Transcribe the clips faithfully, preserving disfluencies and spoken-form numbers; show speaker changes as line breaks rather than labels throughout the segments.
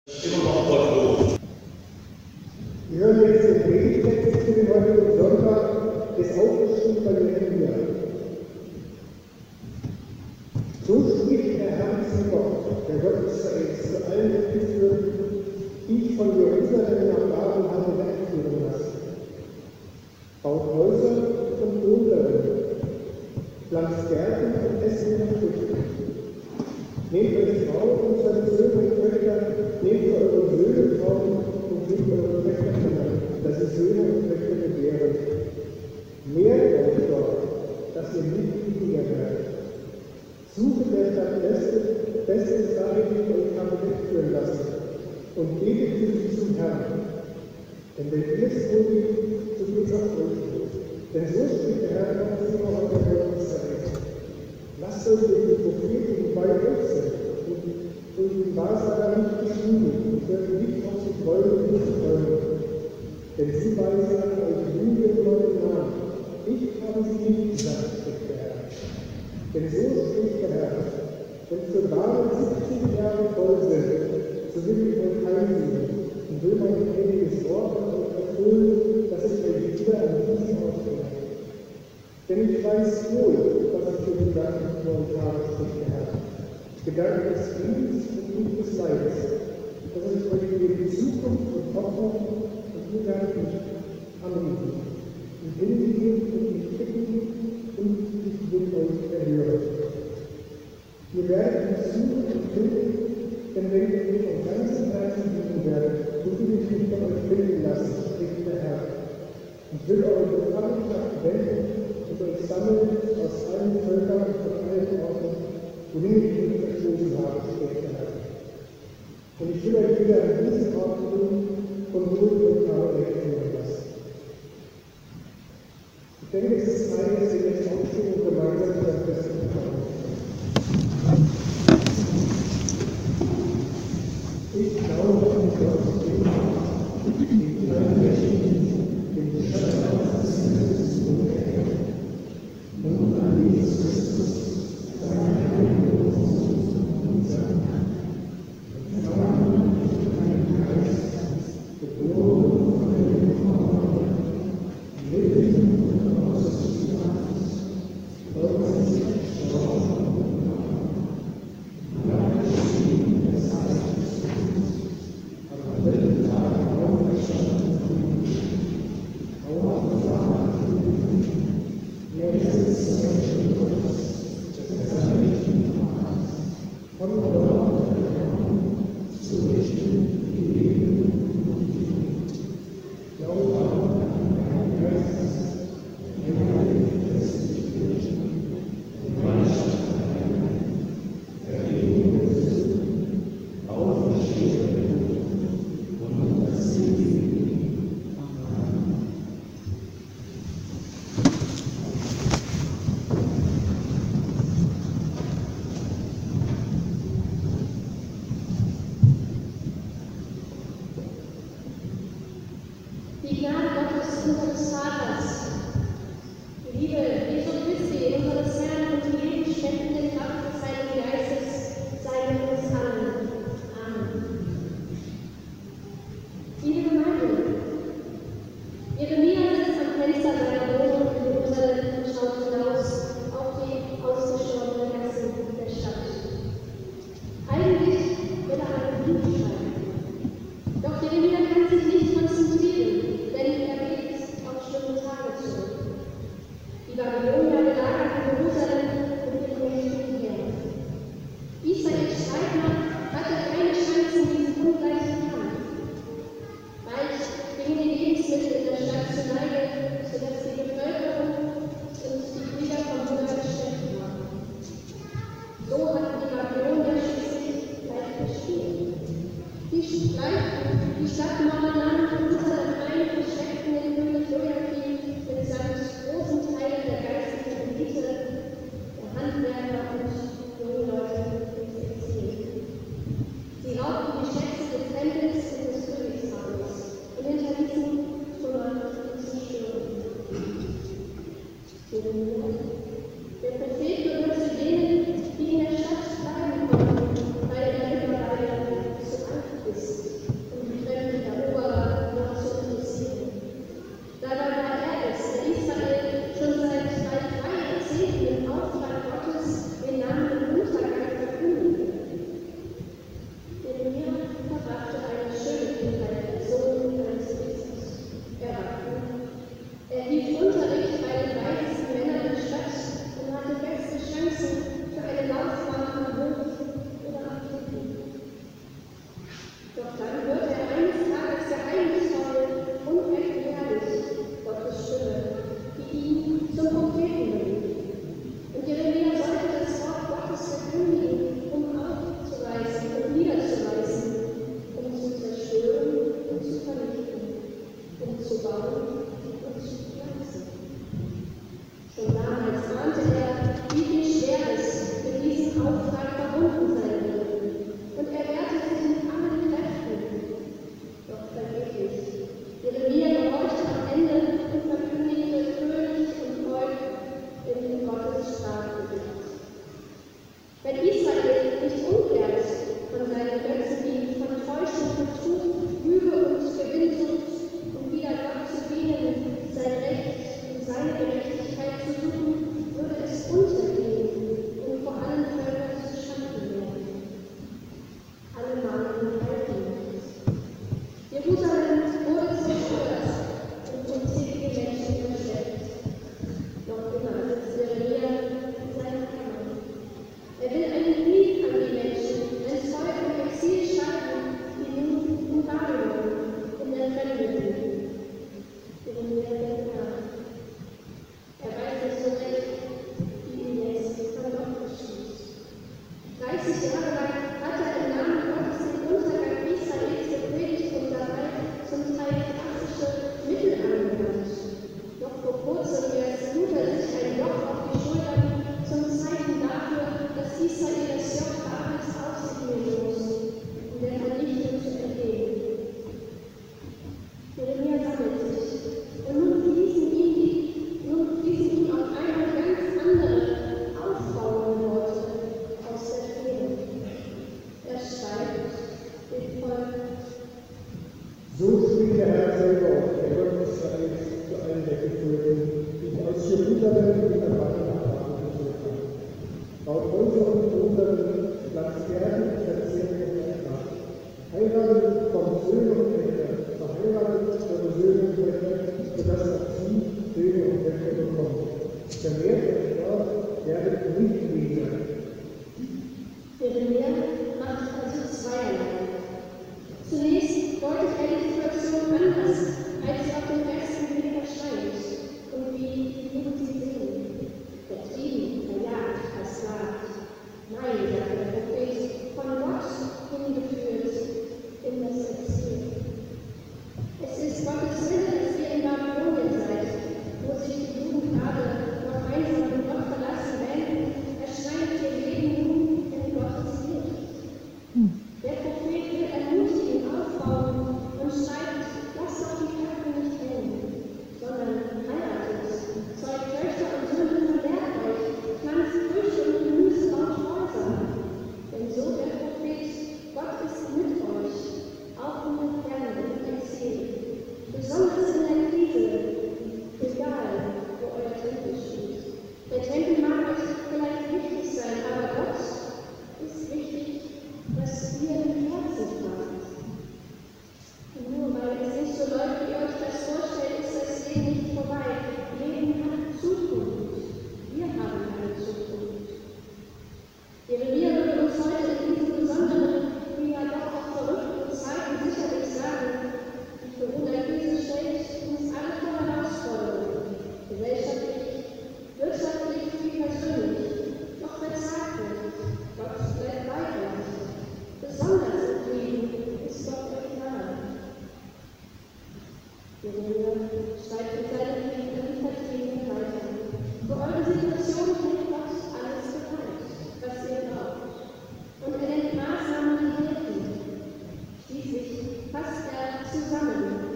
Immer noch Gott.
Wir hören jetzt den Predigtext für den heutigen Sonntag, des aufgeschrieben bei Jeremia. So spricht der Herr zu Gott, der Gott Israels, zu allen Mitführern, die ich von Jerusalem nach Babel habe wegführen lassen. Baut Häuser und wohnt darin, pflanzt Gärten und esst ihre Früchte. Nehmt euch Frauen und seine Söhne und Töchter, nehmt eure Söhne Frauen und nehmt eure Töchter hinein, dass sie Söhne und Töchter gebären. Mehrt euch dort, dass ihr nicht weniger werdet. Sucht der Stadt Beste, Bestes darin, die euch habe wegführen lassen, und betet für sie zum Herrn. Denn wenn ihr es tut, so geht es auch euch. Denn so spricht der Herr Gott immer heute Gott Israels. Lasst euch durch die Propheten, die bei euch sind, und durch die Wahrsager nicht beschwuren, und hört nicht auf die Träume und die Träume. Denn sie weisen euch Lüge und neuen Namen. Ich habe sie nicht gesagt, spricht der Herr. Denn so spricht der Herr. Wenn für Babel siebzig Jahre voll sind, so will ich euch heimgeben und will mein ewiges Wort an euch erfüllen, dass ich euch wieder an diesem Ort bringe. Denn ich weiß wohl, was ich für Gedanken für euch habe, spricht der Herr. Gedanken des Friedens und nicht des Leides, dass ich euch gebe Zukunft und Hoffnung und Gedanken anrufen, und hingehen und mich bitten, und ich will euch erhören. Ihr werdet mich suchen und finden, denn wenn ihr mich vom ganzen Herzen suchen werdet, so will ich mich von euch finden lassen, spricht der Herr. Ich will eure Gefangenschaft wenden und euch sammeln aus allen Völkern und von allen Orten, wohin ich euch verschoben habe, spricht der Herr. Und ich will euch wieder an diesen Ort bringen, von wo ich euch habe wegführen lassen. Ich denke, es ist Zeit, dass wir jetzt aufstehen und gemeinsam mit der Christen kommen. Ich glaube an Gott, den Allmächtigen, den Schöpfer des Himmels und der Erde, und an Jesus Christus, seinen Heiligen und seinen Herrn, den Vater und den Heiligen Geist, geboren von der Frau, lebendig und außerstehend, vollkommen gestorben und begraben, nachgeschrieben des Heiligen, am dritten Tag auferstanden von aufgefahren er ist der Sohn Gottes, der Rechten von dort zu richten, die Leben und die Tod. Glaube an den Geist, den Heiligen christlichen Kirche, die Gemeinschaft der Heiligen, Vergebung der Sünden, Auferstehung der Toten und das ewige Leben. Amen.
Die Gnade Gottes, unseres Vaters, die Liebe Jesu Christi, unseres Herrn und die lebensspendende Kraft des Heiligen Geistes sei mit uns allen. Amen. Liebe Gemeinde, Jeremia sitzt am Fenster seiner Wohnung in Jerusalem und schaut hinaus auf die ausgestorbenen Gassen der Stadt. Eigentlich will er einen Brief schreiben. Doch Jeremia kann sich nicht konzentrieren, denn er blickt auf schlimme Tage zurück. Die Babylonier belagern Jerusalem mit ihren mächtigen Heeren. Israels Streitmacht hatte keine Chance in diesem ungleichen Kampf. Bald gingen die Lebensmittel in der Stadt zu Neige, sodass die Bevölkerung und die Krieger vom Hunger geschwächt waren. So hatten die Babylonier schließlich gleich bestehen. Die streiften die Stadtmauern nahmen Jerusalem ein, versteckten den König Joachim mitsamt großen Teilen der geistlichen Elite, der Handwerker und jungen Leute ins Exil. Sie raubten die Schätze des Tempels und des Königshauses und hinterließen Trümmer und Zerstörung. Der Prophet gehört zu denen, die in der Stadt bleiben konnten, weil er mittlerweile zu alt ist. Doch dann hört er eines Tages geheimnisvoll und erklärlich Gottes Stimme, die ihn zum Propheten bringt. Und Jeremia sollte das Wort Gottes verkündigen, um aufzureißen und niederzureißen, um zu zerstören und zu vernichten, um zu bauen und zu pflanzen. Schon damals ahnte er, wie viel Schweres mit diesem Auftrag verbunden sein würde. Und er wehrte sich mit allen Kräften. Doch vergeblich. Jeremia gehorchte am Ende und verkündigte fröhlich und freudig in Gottes Strafgericht. Wenn Israel nicht umkehrt von seinem Götzendienst, von Täuschung, Betrug, Lüge und Gewinnsucht und wieder Gott zu dienen, sein Recht und seine Gerechtigkeit zu suchen, würde es untergehen und vor allen Völkern zu Schanden werden. Alle Mahnen halten nicht. Jerusalem wurde zerstört und unzählige Menschen versteckt. Noch immer sitzt Jeremia in seinem Kammer. Er will einen Brief an die Menschen, wenn Zeugen im Exil schreiben, die nun in Babylon in der Fremde leben. Jeremia denkt nach. Er weiß nicht so recht, wie ihm jetzt von Gott geschieht. dreißig Jahre lang hat er im Namen Gottes den Untergang Israels gepredigt und dabei zum Teil klassische Mittel angewandt. Doch vor kurzem lässt Luther sich ein Joch auf die Schultern zum Zeichen dafür, dass Israel das Joch Davids auf sich nehmen muss, um der Vernichtung zu entgehen. Jeremia sammelt sich und nun fließen ihm, die, nun fließen ihm auf einmal ganz andere, aufbauende Worte aus der Seele. Er schreibt den Volk:
So spricht der Herr selber, der Gott Israels, zu allen der Geführten, die ich aus Jerusalem in der Weile nach Babel geführt habe. Baut Häuser und Wohnungen, pflanzt Gärten und verzehrt ihre Kraft. Heiratet von Söhne und Töchter, verheiratet eure Söhne und Töchter, sodass auch sie Söhne und Töchter bekommen. Vermehrt euch dort, werdet nicht weniger.
Jeremia macht also zweierlei. Zunächst deutet er die Situation anders, als sie auf den ersten Blick erscheint und wie die Juden sie sehen. Vertrieben, verjagt, versklavt. Nein, sagt der Prophet, von Gott hingeführt in das Exil. Es ist Gottes Wille, dass ihr in Babylonien seid, wo sich die Juden gerade noch einsam von Gott verlassen werden, erscheint ihr Leben nun in Gottes Licht. Der Prophet will ermutigen, aufbauen und schreibt: Lasst doch die Köpfe nicht hängen, sondern heiratet, zeugt Töchter und Söhne, vermehrt euch, pflanzt Früchte und Gemüse, baut Häuser. Denn so der Prophet: Gott ist mit euch, auch in der Ferne, im Exil, besonders in der Krise, egal wo euer Tempel steht. Der Tempel mag euch vielleicht wichtig sein, aber Gott ist wichtig, dass ihr im Herzen habt. Nur weil es nicht so läuft, wie ihr euch das vorstellt, ist das Leben nicht vorbei. Leben hat Zukunft. Wir haben eine Zukunft. Jeremia würde uns heute in diesen besonderen, wie ja doch auch verrückten Zeiten sicherlich sagen: Die Corona-Krise stellt uns alle vor Herausforderungen, gesellschaftlich, wirtschaftlich wie persönlich. Doch verzagt nicht, Gott bleibt bei euch. Besonders im Frieden ist Gott euch nahe. Jeremia schreibt in seinem Brief an die Vertriebenen weiter: Für eure Situation hält Gott alles bereit, was ihr braucht. Und er nennt Maßnahmen, die helfen. Schließlich fasst er zusammen: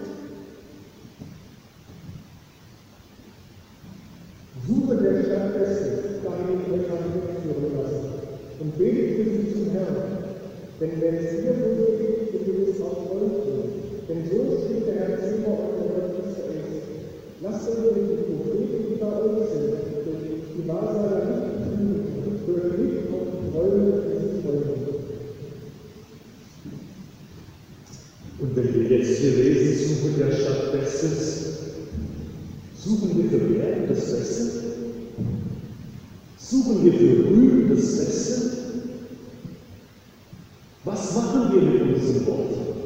Suche der Stadt Bestes, dahin ich euch habe hinführen lassen, und betet für sie zum Herrn. Denn wenn es hier so geht, so wird es auch euch tun. Denn so spricht der Herr Zimmer und der Gott Israels: Lasst euch durch die Propheten, die bei euch sind, durch die Wahrsager nicht betrügen, hört nicht auf die Träume, die sie folgen.
Und wenn wir jetzt hier lesen, suchen der Stadt Bestes, suchen wir für Bergen das Beste? Suchen wir für Rügen das Beste? Was machen wir mit unserem Wort?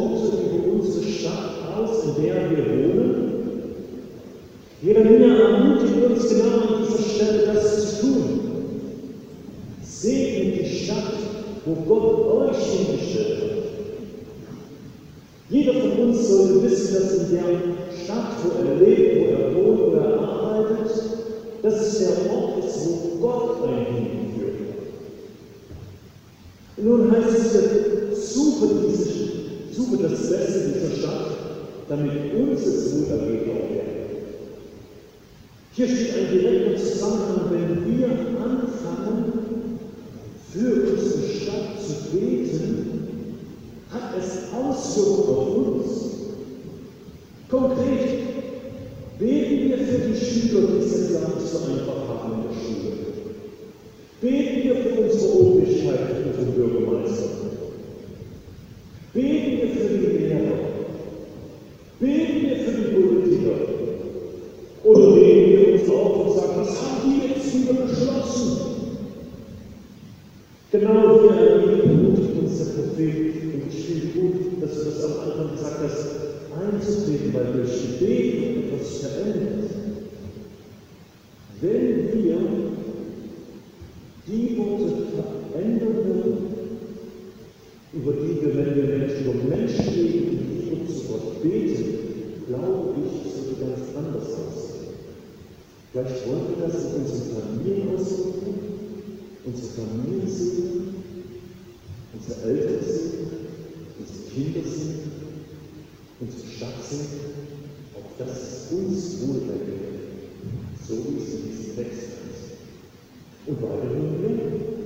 Worte über unsere Stadt aus, in der wir wohnen? Jeremia ermutigt uns genau an dieser Stelle, das zu tun. Segnet die Stadt, wo Gott euch hingestellt hat. Jeder von uns sollte wissen, dass in der Stadt, wo er lebt, wo er wohnt, wo er arbeitet, dass es der Ort ist, wo Gott einen hingeführt hat. Und nun heißt es hier, suche, diese, suche das Beste dieser Stadt, damit uns es Wohlergehen auch wird. Hier steht ein direkter Zusammenhang, wenn wir anfangen, für unsere Stadt zu beten, hat es Auswirkungen auf uns. Konkret beten wir für die Schüler, die es jetzt nicht so einfach haben in der Schule. Beten wir für unsere Obrigkeit, für unseren Bürgermeister. Beten wir für die Lehrer. Beten wir für die Politiker. Oder reden wir uns auf und sagen, was haben die jetzt wieder beschlossen? Genau hier ermutigt uns der Prophet, und ich finde gut, dass du das am Anfang gesagt hast, einzutreten, weil durch Gebet etwas verändert. Wenn wir die Worte verändern würden, über die wir, wenn wir Menschen über Menschen reden, die Liebe zu Gott beten, glaube ich, es würde ganz anders aussehen. Vielleicht wollen wir das in unseren Familien ausdrücken, unsere Familien sehen, unsere Eltern sehen, unsere Kinder sehen, unsere Stadt sehen, auch das ist uns wohlgefällig, so wie es in diesem Text ist. Und weiter hören wir.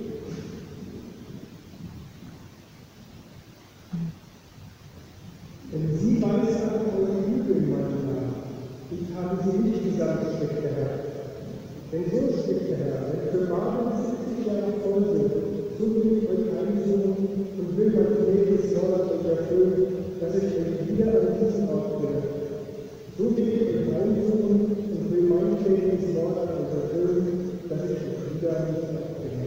Denn sie weissagen eure Lüge in meinem Namen. Ich habe sie nicht gesagt, spricht der Herr. Denn so spricht der Herr, wenn für Babel siebzig Jahre voll sind, so will ich euch einsuchen und will mein Prometheus fordern und erfüllen, dass ich euch wieder an diesen Ort bringe. So will ich euch einsuchen und will mein Prometheus fordern und erfüllen, dass ich euch wieder an diesen Ort bringe.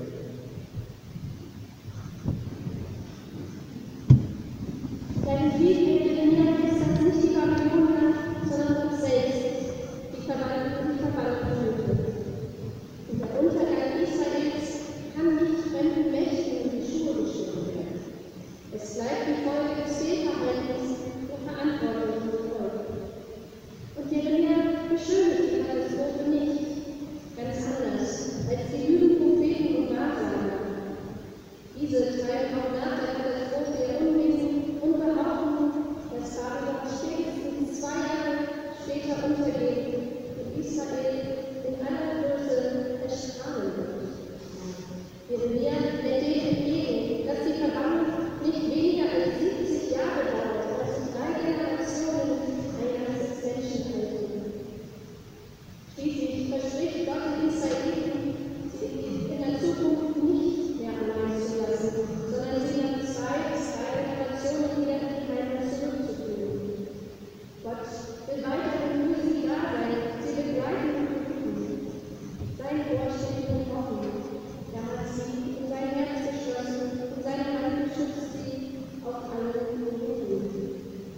Dein Krieg Jeremia ist das nicht die Babylonier, sondern uns selbst, die Verbannten und die Verbannten Juden. Und der Untergang Israels kann nicht fremden Mächten in die Schuhe geschoben werden. Es bleibt die Folge des Fehlverhaltens der Verantwortung für Volk. Und Jeremia beschönigt die Katastrophe nicht, ganz anders als die Lügenpropheten und Wahrsager. Diese treiben auch nach der Katastrophe ihr Unwesen und behaupten, dass Babylon spätestens zwei Jahre später untergeht und Israel in aller Größe erstrahlen wird. Jeremia hält dem entgegen, dass die Verbannung nicht weniger als siebzig Jahre dauert, also drei Generationen ein ganzes Menschenleben. Schließlich verspricht Gott den Israeliten, sie in der Zukunft nicht mehr allein zu lassen, sondern sie nach zwei bis drei Generationen wieder in die Heimat zurückzuführen. Gott will weiterhin für sie da sein, sie begleiten und behüten. Sein Ohr steht ihnen offen. Er hat sie in sein Herz geschlossen und seine Hand beschützt sie auf allen Wegen.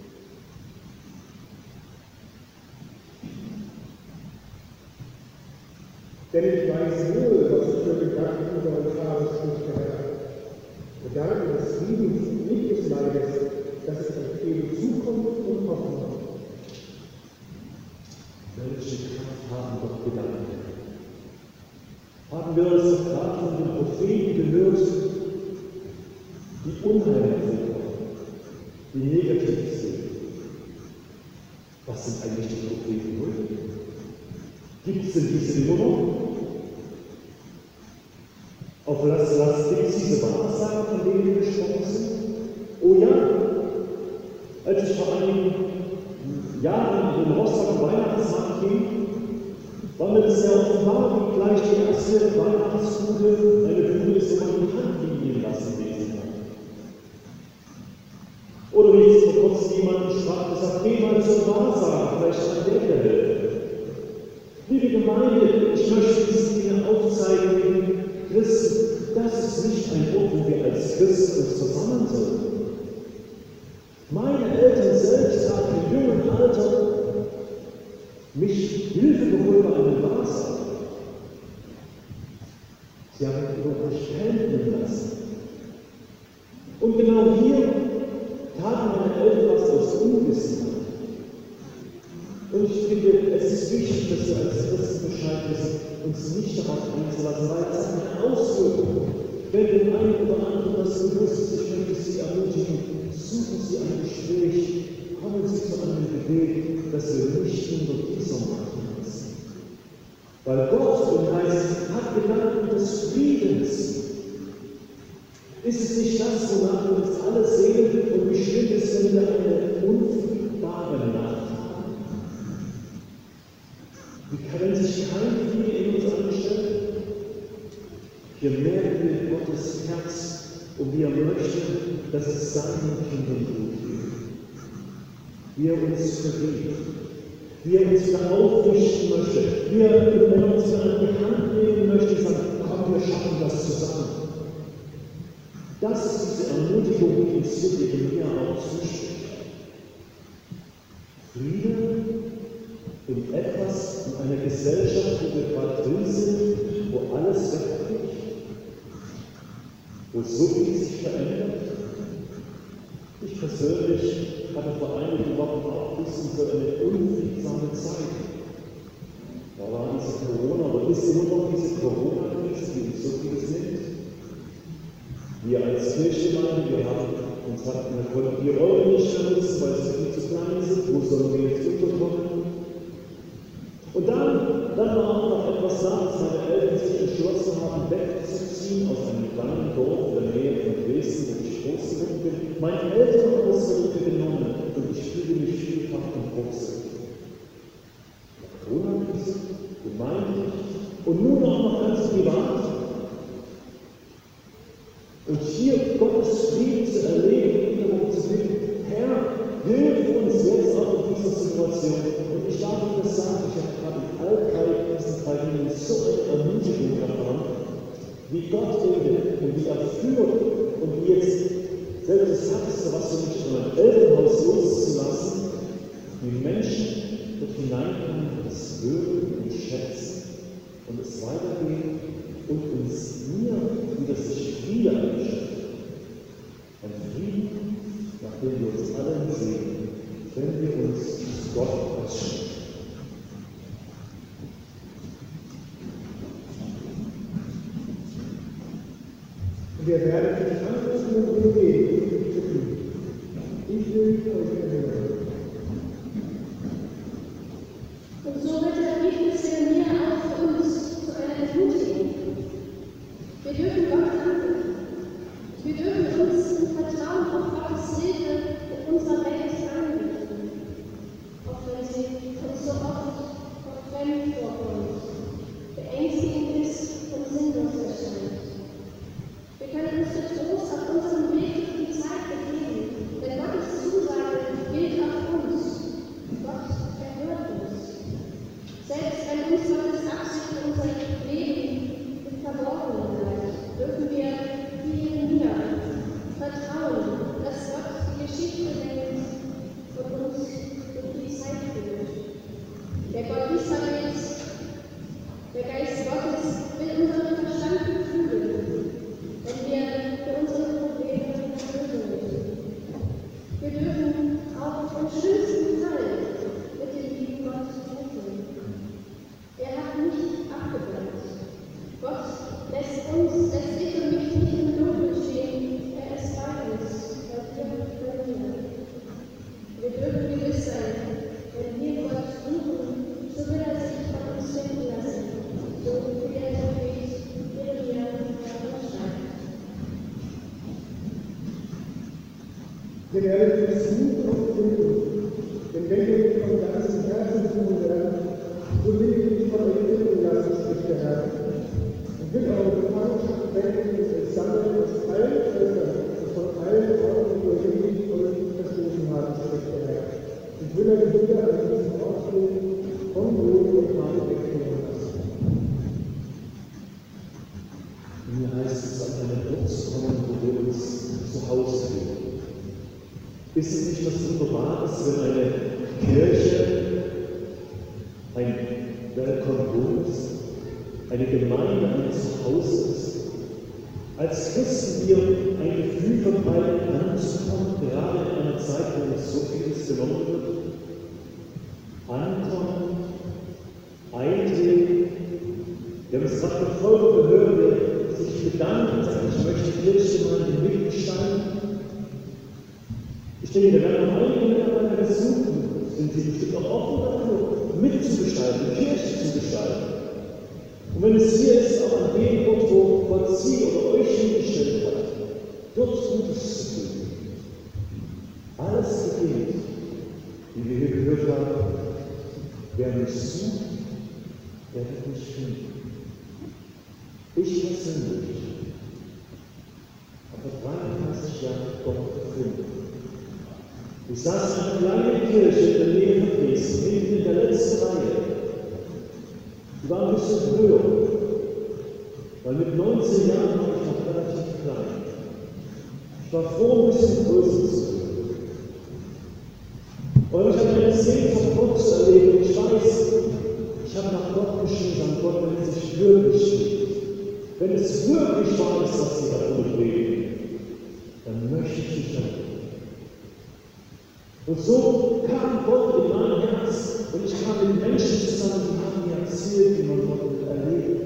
Denn ich weiß wohl, was ich für Gedanken über euch habe, spricht der Herr. Gedanken des Friedens und nicht des Leides, dass es euch geben Zukunft und Hoffnung.
Welche Kraft haben doch Gedanken? Haben wir uns doch gerade von den Propheten gehört, die unheimlich sind, die negativ sind. Was sind eigentlich die Propheten heute? Gibt es denn diese immer noch? Auf Lass, Lass, gibt es diese Wahrsager, von denen wir gesprochen sind? Oh ja, als ich vor einigen Jahren in Rostock am Weihnachtsmarkt ging, war mir das ja offenbar, wie gleich die erste Weihnachtsbude eine Bude ist, wo man die Hand liegen lassen lesen kann. Oder wie ich vor kurzem jemanden sprach, gesagt, geh mal zum Wahrsager, vielleicht an der der Welt. Liebe Gemeinde, ich möchte diese Dinge aufzeigen, lieben Christen, das ist nicht ein Ort, wo wir als Christen uns versammeln sollten. Meine Und genau hier taten meine Eltern was aus Unwissenheit. Und ich finde, es ist wichtig, dass wir als Christen Bescheid wissen, uns nicht darauf einzulassen, weil es hat eine Auswirkung. Wenn dem einen oder anderen das bewusst ist, ich möchte Sie ermutigen, suchen Sie ein Gespräch, kommen Sie zu einem Gebet, dass wir nicht unter dieser Macht sind. Weil Gott, und heißt, hat Gedanken des Friedens. Ist es nicht das, wonach wir uns alle sehen und wie schlimm ist, wenn wir eine unfriedbare Nacht haben? Wie kann sich kein Frieden in uns anstellen? Hier merken wir Gottes Herz und wie er möchte, dass es seinen Kindern gut geht. Wie er uns vergibt, wie er uns wieder aufrichten möchte, wie er uns wieder an die Hand nehmen möchte und sagt, komm, wir schaffen das zusammen. Das ist diese Ermutigung, die uns hier in mir auch zuspricht. Friede in etwas, in einer Gesellschaft, wo wir gerade drin sind, wo alles wegbricht, wo so viel sich verändert. Ich persönlich hatte vor einigen Wochen auch ein bisschen so eine unfriedsame Zeit. Da war diese Corona, oder ist immer noch diese Corona-Krise, die uns so vieles nimmt. Wir als Kirchengemeinde, wir haben uns hatten wir konnten die Euro nicht vernutzen, weil sie viel zu klein sind. Wo sollen wir jetzt unterkommen? Und dann, dann war auch noch etwas da, dass meine Eltern sich entschlossen haben, wegzuziehen aus einem kleinen Dorf in der Nähe von Dresden, wo ich groß geworden bin. Meine Eltern haben das genommen und ich fühle mich vielfach im Rucksack. Corona-Krise, Gemeinde und nun auch noch ganz privat. Und hier Gottes Frieden zu erleben, wiederum zu bitten, Herr, hilf uns jetzt auch in dieser Situation. Und ich darf Ihnen das sagen, ich habe gerade in all drei diesen drei Dingen so eine Ermutigung erfahren, wie Gott redet und wie er führt und wie jetzt selbst das Härteste, was für mich in meinem Elternhaus loszulassen, wie Menschen dort hineinkommen, das hören und schätzen und es weitergehen und uns mir wieder sich wieder einstellen. Ein Frieden, nach dem wir uns alle sehen, wenn wir uns zu Gott ausstellen.
Wir werden dich anrufen und beten. Ich will euch erinnern.
Und so wird der Brief des Jeremia auch für uns zu einer Ermutigung. Wir dürfen Gott danken. Wir dürfen uns im Vertrauen auf Gottes Hilfe in unserer Welt anrichten, auch wenn sie uns so oft fremd vorkommt, beängstigend ist und sinnlos erscheint. Wir können uns für Trost auf unserem Weg durch die Zeit begeben, denn Gottes Zusage gilt auf uns. Gott erhört uns. Selbst wenn uns Gottes Absicht für unser Leben im Verborgenen bleibt, dürfen wir wie Jeremia vertrauen, dass Gott die Geschichte lenkt und uns durch die Zeit führt. Der Gott Israels, der Geist Gottes will unseren Verstand beflügeln, wenn wir für unsere Probleme Lösungen suchen. Wir dürfen auch im schlimmsten Fall mit dem lieben Gott rechnen. Er hat nicht abgebrannt. Gott lässt uns, lässt dich und mich nicht im Dunkeln stehen. Er ist bei uns, bei dir und bei mir. Wir dürfen gewiss sein, wenn wir Gott suchen, so will er sich von uns finden lassen. So wie der Prophet Jeremia davon schreibt.
Wir werden es suchen und finden, denn wenn wir dich von ganzem Herzen suchen werden, so will ich dich von euch finden lassen, spricht der Herr. Und will eure Gefangenschaft wenden und euch sammeln aus allen Völkern und von allen Orten, wo ihr nicht euch verstoßen habt, spricht der Herr. Ich will euch wieder an diesen Ort bringen, von Not und Mann wegnehmen lassen.
Mir heißt es, an einen Ort zu kommen, wo wir uns zu Hause fühlen. Ist es nicht was Wunderbares, wenn eine Kirche ein Welcome ist, eine Gemeinde ein Zuhause ist? Als Christen wir ein Gefühl verbreiten, genommen wird, ankommen, eintreten. Wir haben es gerade mit Volk gehört, der sich bedankt und sagt, ich möchte Kirchengemeinde mitgestalten. Ich denke, wir werden noch einige Mitarbeiter suchen, sind sie bestimmt auch offen dafür, mitzugestalten, Kirche zu gestalten. Und wenn es hier ist, auch an dem Ort, wo Gott sie oder euch hingestellt hat, dort Gutes zu tun. Alles beginnt, wie wir hier gehört haben, wer mich sucht, der wird mich finden. Ich persönlich habe vor dreiunddreißig Jahren Gott gefunden. Ich saß in einer kleinen Kirche in der Nähe von Dresden, hinten in der letzten Reihe. Die war ein bisschen höher, weil mit neunzehn Jahren war ich noch relativ klein. Ich war froh, ein bisschen größer zu werden. Und ich habe eine Sehnsucht, Gott zu erleben. Ich weiß, ich habe nach Gott geschrieben, an Gott, wenn es sich wirklich steht. Wenn es wirklich wahr ist, was sie davon reden, dann möchte ich dich erleben. Und so kam Gott in mein Herz und ich kam mit Menschen zusammen, die haben mir erzählt, wie man Gott erlebt.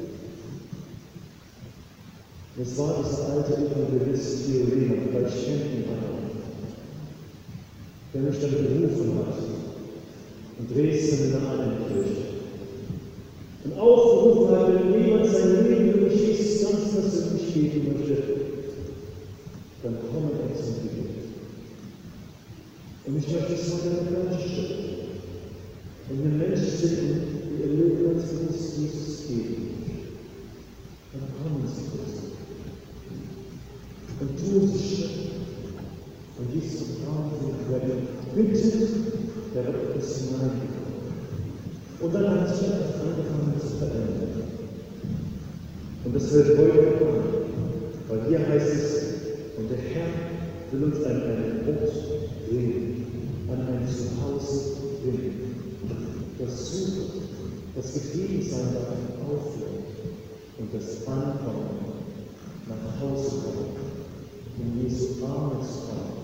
Es war dieser alte Evangelist Theo Lehmann, vielleicht kennt ihn einer, der mich dann berufen hat in Dresden in der Altenkirche. Und aufgerufen hat, wenn jemand sein Leben durch Jesus ganz persönlich geben möchte, dann komme er zum Gebet. Und ich möchte es von der Menschen stellen. Wenn wir Menschen sind, die ihr Leben ganz bewusst Jesus geben, dann kommen sie kurz. Und tun sie Schritt. Und dies Vertrauen von werden bittet, der wird etwas hineingekommen. Und dann hat sich etwas angefangen zu verändern. Und das hält heute an, weil hier heißt es, und der Herr will uns an einen Ort bringen, an ein Zuhause bringen. Das Suchen, das Getriebensein darin aufhört und das Ankommen nach Hause kommen, in Jesu Arme zu kommen,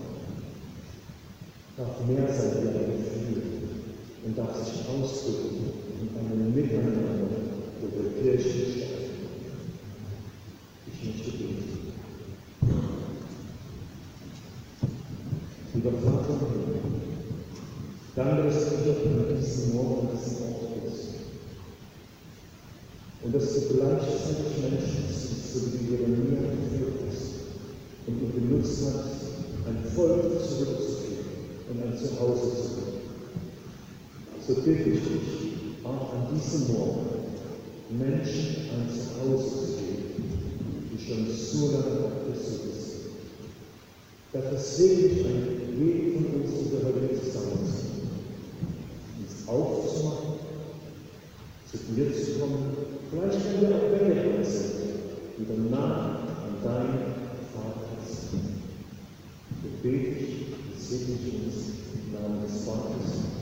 darf mehr sein wie ein Gefühl und darf sich ausdrücken in einem Miteinander, wo wir Kirche gestalten. Ich möchte beten. Lieber Vater, danke, dass du doch an diesem Morgen an diesem Ort bist. Und dass du gleichzeitig Menschen siehst, so wie Jeremia geführt hast und ihn benutzt hat, ein Volk zurückzuführen und ein Zuhause zu bringen. So bitte ich dich, auch an diesem Morgen Menschen ein Zuhause zu geben, die schon so lange auf der Suche sind. Dafür segne ich ein jeden von uns, die wir heute zusammen sind, uns aufzumachen, zu dir zu kommen, vielleicht wenn wir auch weggegangen sind, wieder nah an deinen Vater zu kommen. So bete ich und segne ich uns im Namen des Vaters